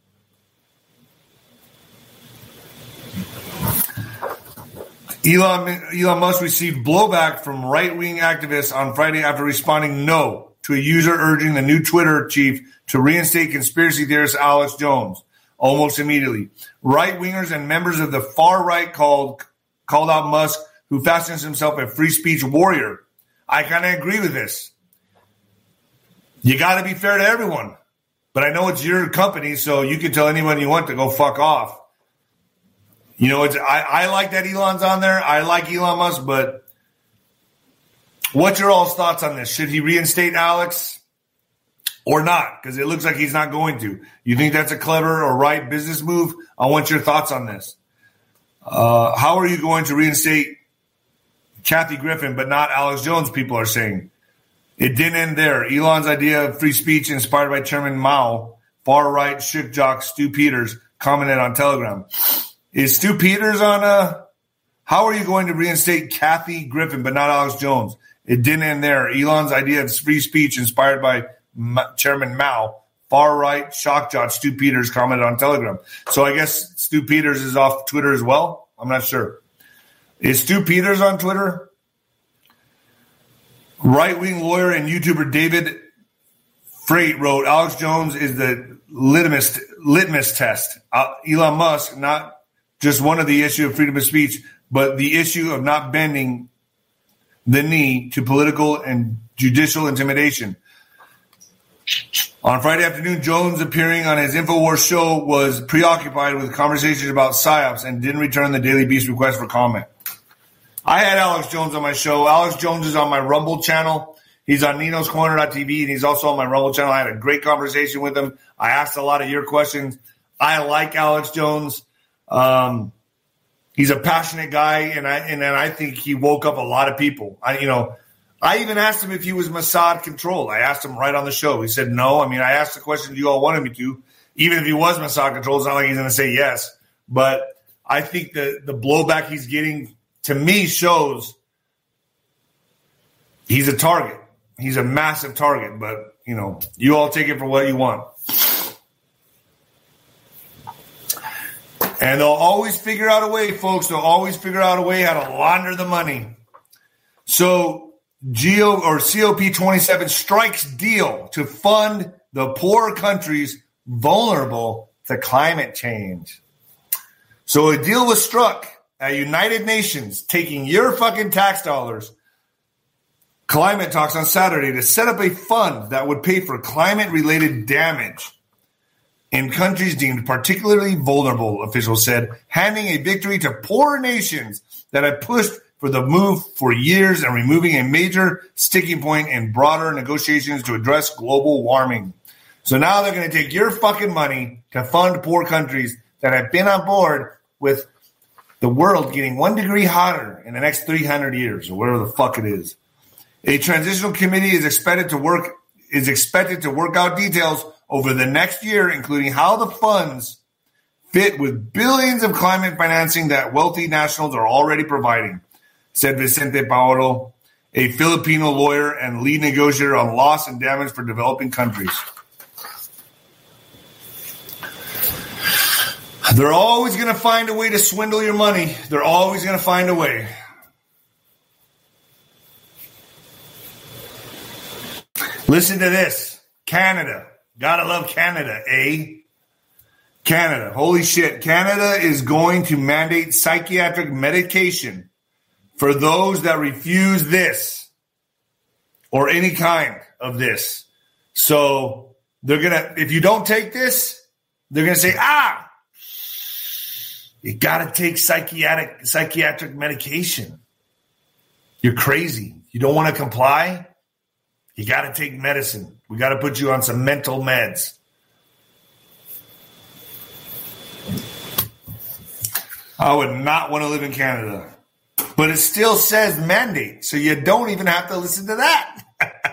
Elon, Elon Musk received blowback from right-wing activists on Friday after responding no to a user urging the new Twitter chief to reinstate conspiracy theorist Alex Jones almost immediately. Right-wingers and members of the far right called, called out Musk, who fashions himself a free speech warrior. I kind of agree with this. You got to be fair to everyone. But I know it's your company, so you can tell anyone you want to go fuck off. You know, it's I, I like that Elon's on there. I like Elon Musk, but what's your all's thoughts on this? Should he reinstate Alex or not? Because it looks like he's not going to. You think that's a clever or right business move? I want your thoughts on this. Uh, how are you going to reinstate Kathy Griffin, but not Alex Jones, people are saying? It didn't end there. Elon's idea of free speech inspired by Chairman Mao, far-right shook jock Stu Peters, commented on Telegram. Is Stu Peters on a – how are you going to reinstate Kathy Griffin but not Alex Jones? It didn't end there. Elon's idea of free speech inspired by Ma- Chairman Mao, far-right shock jock Stu Peters commented on Telegram. So I guess Stu Peters is off Twitter as well? I'm not sure. Is Stu Peters on Twitter? Right-wing lawyer and YouTuber David Freight wrote, Alex Jones is the litmus, litmus test. Uh, Elon Musk, not – just one of the issue of freedom of speech, but the issue of not bending the knee to political and judicial intimidation. On Friday afternoon, Jones, appearing on his InfoWars show, was preoccupied with conversations about PSYOPs and didn't return the Daily Beast request for comment. I had Alex Jones on my show. Alex Jones is on my Rumble channel. He's on Nino's Corner dot T V, and he's also on my Rumble channel. I had a great conversation with him. I asked a lot of your questions. I like Alex Jones. Um, he's a passionate guy, and I and, and I think he woke up a lot of people. I, you know, I even asked him if he was Mossad controlled. I asked him right on the show. He said no. I mean, I asked the question you all wanted me to. Even if he was Mossad controlled, it's not like he's going to say yes. But I think the the blowback he's getting, to me, shows he's a target. He's a massive target. But, you know, you all take it for what you want. And they'll always figure out a way, folks. They'll always figure out a way how to launder the money. So Geo or C O P twenty-seven strikes deal to fund the poor countries vulnerable to climate change. So a deal was struck at United Nations, taking your fucking tax dollars, climate talks on Saturday, to set up a fund that would pay for climate-related damage in countries deemed particularly vulnerable, officials said, handing a victory to poor nations that had pushed for the move for years and removing a major sticking point in broader negotiations to address global warming. So now they're going to take your fucking money to fund poor countries that have been on board with the world getting one degree hotter in the next three hundred years, or whatever the fuck it is. A transitional committee is expected to work is expected to work out details over the next year, including how the funds fit with billions of climate financing that wealthy nationals are already providing, said Vicente Paolo, a Filipino lawyer and lead negotiator on loss and damage for developing countries. They're always going to find a way to swindle your money. They're always going to find a way. Listen to this. Canada. Gotta love Canada, eh? Canada. Holy shit. Canada is going to mandate psychiatric medication for those that refuse this or any kind of this. So they're going to, if you don't take this, they're going to say, ah, you got to take psychiatric psychiatric medication. You're crazy. You don't want to comply? You got to take medicine. We got to put you on some mental meds. I would not want to live in Canada. But it still says mandate, so you don't even have to listen to that.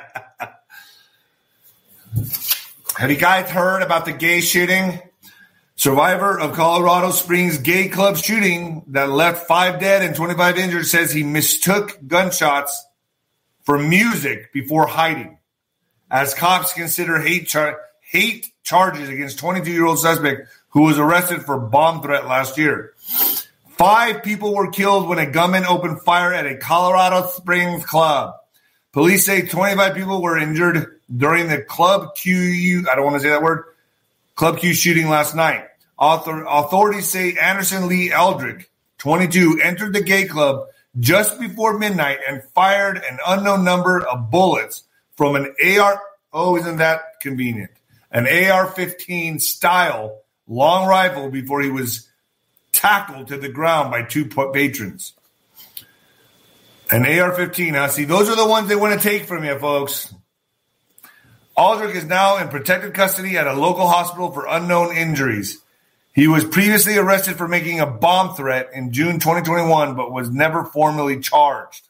Have you guys heard about the gay shooting? Survivor of Colorado Springs gay club shooting that left five dead and twenty-five injured says he mistook gunshots for music before hiding, as cops consider hate char- hate charges against twenty-two-year-old suspect who was arrested for bomb threat last year. Five people were killed when a gunman opened fire at a Colorado Springs club. Police say twenty-five people were injured during the Club Q, I don't want to say that word, Club Q shooting last night. Author, authorities say Anderson Lee Eldrick, twenty-two, entered the gay club just before midnight and fired an unknown number of bullets from an A R, oh, isn't that convenient, an A R fifteen style long rifle before he was tackled to the ground by two patrons. An A R fifteen, huh? See, those are the ones they want to take from you, folks. Aldrich is now in protected custody at a local hospital for unknown injuries. He was previously arrested for making a bomb threat in June twenty twenty-one, but was never formally charged.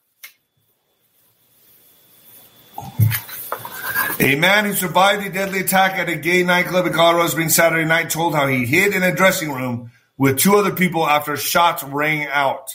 A man who survived a deadly attack at a gay nightclub in Colorado Springs Saturday night told how he hid in a dressing room with two other people after shots rang out.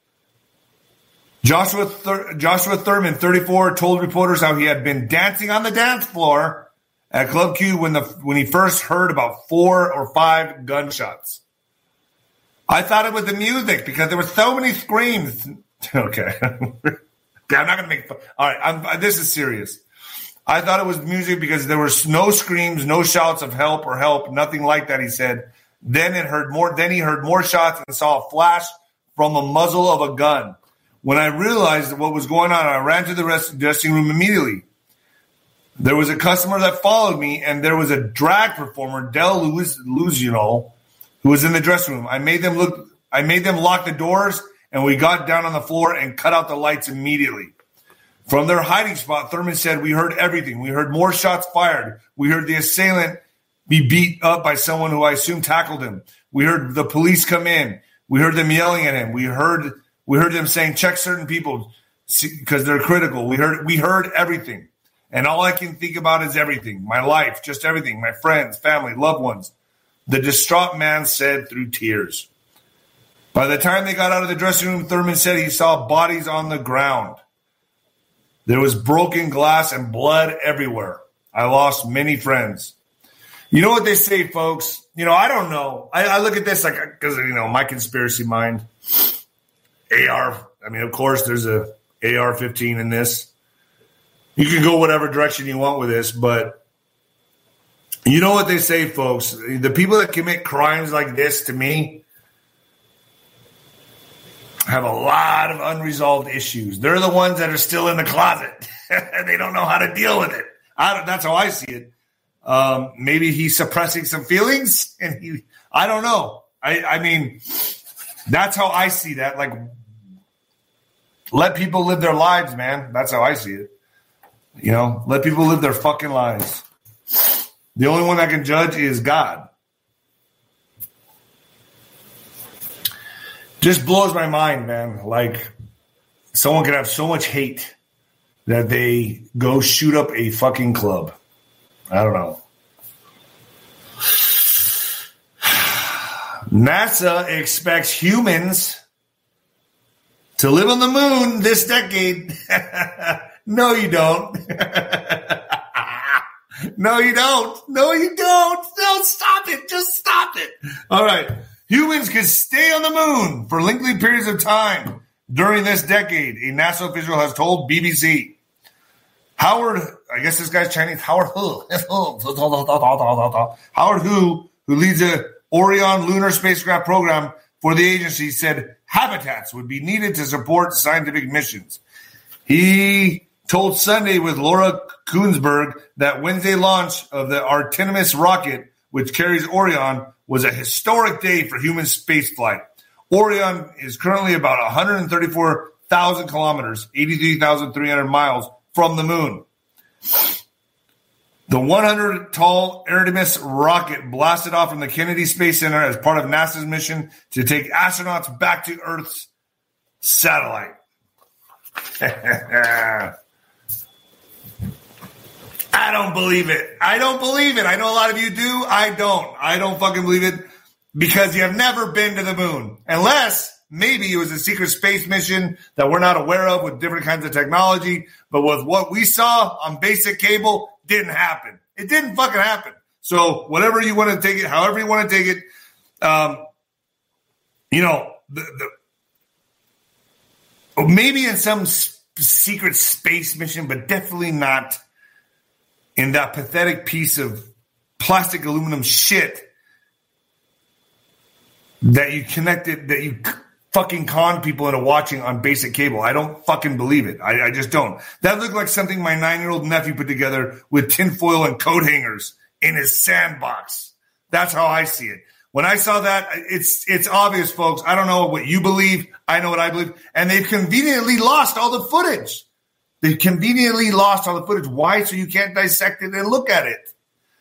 Joshua Thur- Joshua Thurman, thirty-four, told reporters how he had been dancing on the dance floor at Club Q when the when he first heard about four or five gunshots. I thought it was the music because there were so many screams. Okay. Okay, I'm not going to make fun. All right, I'm, this is serious. I thought it was music because there were no screams, no shouts of help or help, nothing like that, he said. Then it heard more. Then he heard more shots and saw a flash from a muzzle of a gun. When I realized what was going on, I ran to the rest dressing room immediately. There was a customer that followed me, and there was a drag performer, Del Luzino, who was in the dressing room. I made them look. I made them lock the doors, and we got down on the floor and cut out the lights immediately. From their hiding spot, Thurman said, we heard everything. We heard more shots fired. We heard the assailant be beat up by someone who I assume tackled him. We heard the police come in. We heard them yelling at him. We heard we heard them saying, check certain people because they're critical. We heard we heard everything. And all I can think about is everything. My life, just everything. My friends, family, loved ones. The distraught man said through tears. By the time they got out of the dressing room, Thurman said he saw bodies on the ground. There was broken glass and blood everywhere. I lost many friends. You know what they say, folks? You know, I don't know. I, I look at this like, because, you know, my conspiracy mind. A R, I mean, of course, there's a A R fifteen in this. You can go whatever direction you want with this, but you know what they say, folks? The people that commit crimes like this, to me, have a lot of unresolved issues. They're the ones that are still in the closet, and they don't know how to deal with it. I don't, that's how I see it. Um, maybe he's suppressing some feelings, and he, I don't know. I, I mean, that's how I see that. Like, let people live their lives, man. That's how I see it. You know, let people live their fucking lives. The only one that can judge is God. Just blows my mind, man. Like, someone can have so much hate that they go shoot up a fucking club. I don't know. NASA expects humans to live on the moon this decade. No, you don't. No, you don't. No, you don't. No, stop it. Just stop it. All right. Humans can stay on the moon for lengthy periods of time during this decade, a NASA official has told B B C. Howard, I guess this guy's Chinese, Howard Hu. Howard Hu, who leads the Orion lunar spacecraft program for the agency, said habitats would be needed to support scientific missions. He told Sunday with Laura Koonsberg that Wednesday launch of the Artemis rocket, which carries Orion, was a historic day for human spaceflight. Orion is currently about one hundred thirty-four thousand kilometers, eighty-three thousand three hundred miles from the moon. The one hundred tall Artemis rocket blasted off from the Kennedy Space Center as part of NASA's mission to take astronauts back to Earth's satellite. I don't believe it. I don't believe it. I know a lot of you do. I don't. I don't fucking believe it because you have never been to the moon. Unless maybe it was a secret space mission that we're not aware of with different kinds of technology. But with what we saw on basic cable, didn't happen. It didn't fucking happen. So whatever you want to take it, however you want to take it, um, you know, the, the maybe in some sp- secret space mission, but definitely not in that pathetic piece of plastic aluminum shit that you connected, that you fucking con people into watching on basic cable. I don't fucking believe it. I, I just don't. That looked like something my nine-year-old nephew put together with tinfoil and coat hangers in his sandbox. That's how I see it. When I saw that, it's it's obvious, folks. I don't know what you believe. I know what I believe. And they've conveniently lost all the footage. They conveniently lost all the footage. Why? So you can't dissect it and look at it.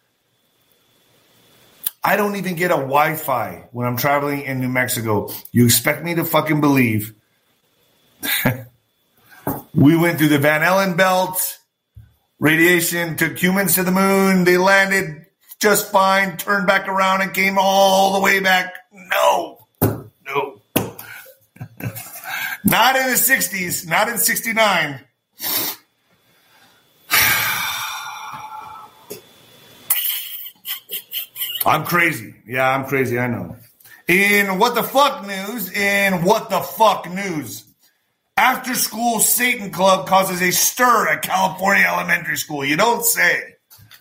I don't even get a Wi-Fi when I'm traveling in New Mexico. You expect me to fucking believe? We went through the Van Allen belt. Radiation took humans to the moon. They landed just fine, turned back around and came all the way back. No. No. Not in the sixties. Not in sixty-nine. I'm crazy. Yeah, I'm crazy. I know. In what the fuck news, in what the fuck news, after school Satan Club causes a stir at California elementary school. You don't say.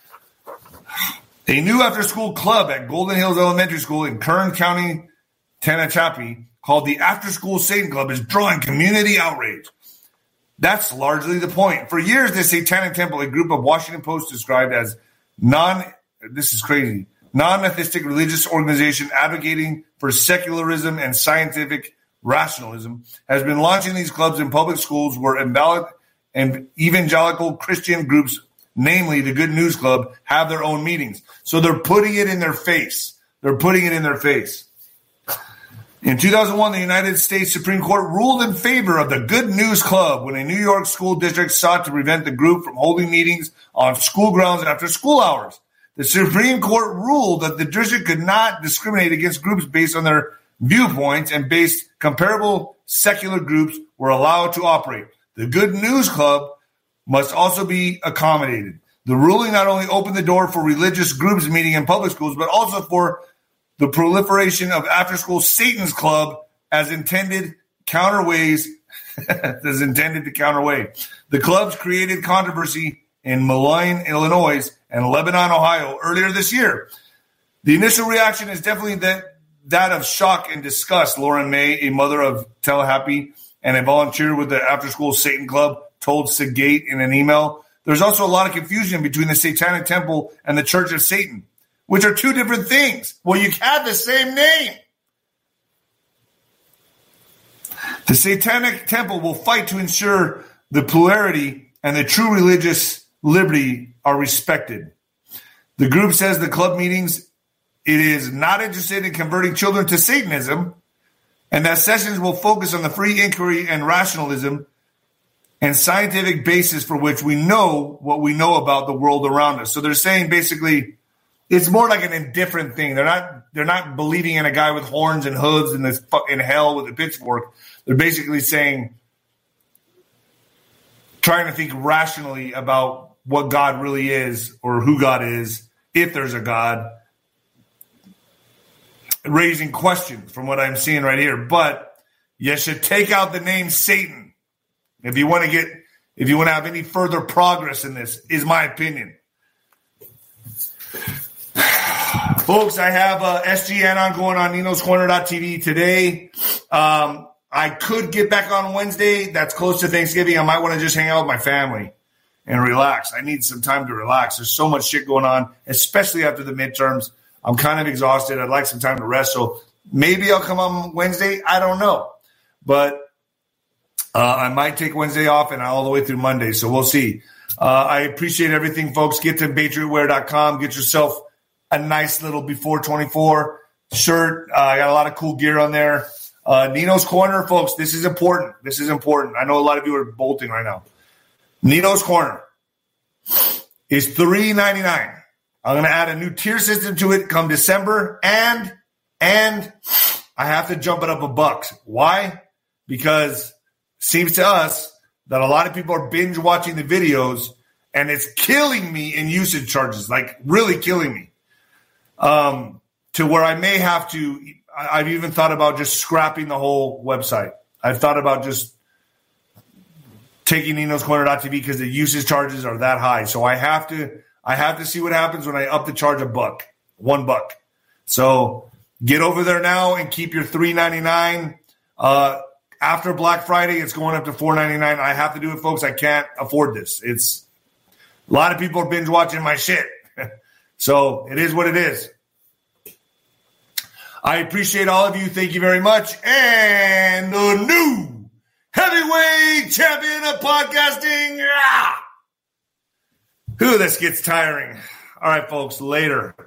A new after school club at Golden Hills Elementary School in Kern County, Tehachapi, called the After School Satan Club, is drawing community outrage. That's largely the point. For years, the Satanic Temple, a group of Washington Post described as non, this is crazy, non-atheistic religious organization advocating for secularism and scientific rationalism, has been launching these clubs in public schools where invalid and evangelical Christian groups, namely the Good News Club, have their own meetings. So they're putting it in their face. They're putting it in their face. In two thousand one, the United States Supreme Court ruled in favor of the Good News Club when a New York school district sought to prevent the group from holding meetings on school grounds after school hours. The Supreme Court ruled that the district could not discriminate against groups based on their viewpoints and based comparable secular groups were allowed to operate. The Good News Club must also be accommodated. The ruling not only opened the door for religious groups meeting in public schools, but also for the proliferation of after-school Satan's Club as intended counterways, as intended to counterweigh. The clubs created controversy in Moline, Illinois, and Lebanon, Ohio earlier this year. The initial reaction is definitely that, that of shock and disgust, Lauren May, a mother of Tehachapi and a volunteer with the after-school Satan Club, told Seagate in an email. There's also a lot of confusion between the Satanic Temple and the Church of Satan, which are two different things. Well, you have the same name. The Satanic Temple will fight to ensure the plurality and the true religious liberty are respected. The group says the club meetings, it is not interested in converting children to Satanism, and that sessions will focus on the free inquiry and rationalism and scientific basis for which we know what we know about the world around us. So they're saying basically, it's more like an indifferent thing. They're not they're not believing in a guy with horns and hooves in this in hell with a pitchfork. They're basically saying, trying to think rationally about what God really is or who God is, if there's a God, raising questions from what I'm seeing right here. But you should take out the name Satan if you want to get if you want to have any further progress in this, is my opinion. Folks, I have uh, S G N on going on Nino's Corner dot T V today. Um, I could get back on Wednesday. That's close to Thanksgiving. I might want to just hang out with my family and relax. I need some time to relax. There's so much shit going on, especially after the midterms. I'm kind of exhausted. I'd like some time to rest. So maybe I'll come on Wednesday. I don't know. But uh, I might take Wednesday off and all the way through Monday. So we'll see. Uh, I appreciate everything, folks. Get to patriot wear dot com. Get yourself a nice little Before twenty-four shirt. Uh, I got a lot of cool gear on there. Uh, Nino's Corner, folks, this is important. This is important. I know a lot of you are bolting right now. Nino's Corner is three ninety-nine. I'm going to add a new tier system to it come December, and and I have to jump it up a buck. Why? Because it seems to us that a lot of people are binge watching the videos, and it's killing me in usage charges, like really killing me. Um, to where I may have to, I've even thought about just scrapping the whole website. I've thought about just taking Nino's Corner dot T V because the usage charges are that high. So I have to, I have to see what happens when I up the charge a buck, one buck. So get over there now and keep your three ninety-nine. Uh, after Black Friday, it's going up to four ninety-nine. I have to do it, folks. I can't afford this. It's a lot of people are binge watching my shit. So it is what it is. I appreciate all of you. Thank you very much. And the new heavyweight champion of podcasting. Ah! Ooh, this gets tiring. All right, folks, later.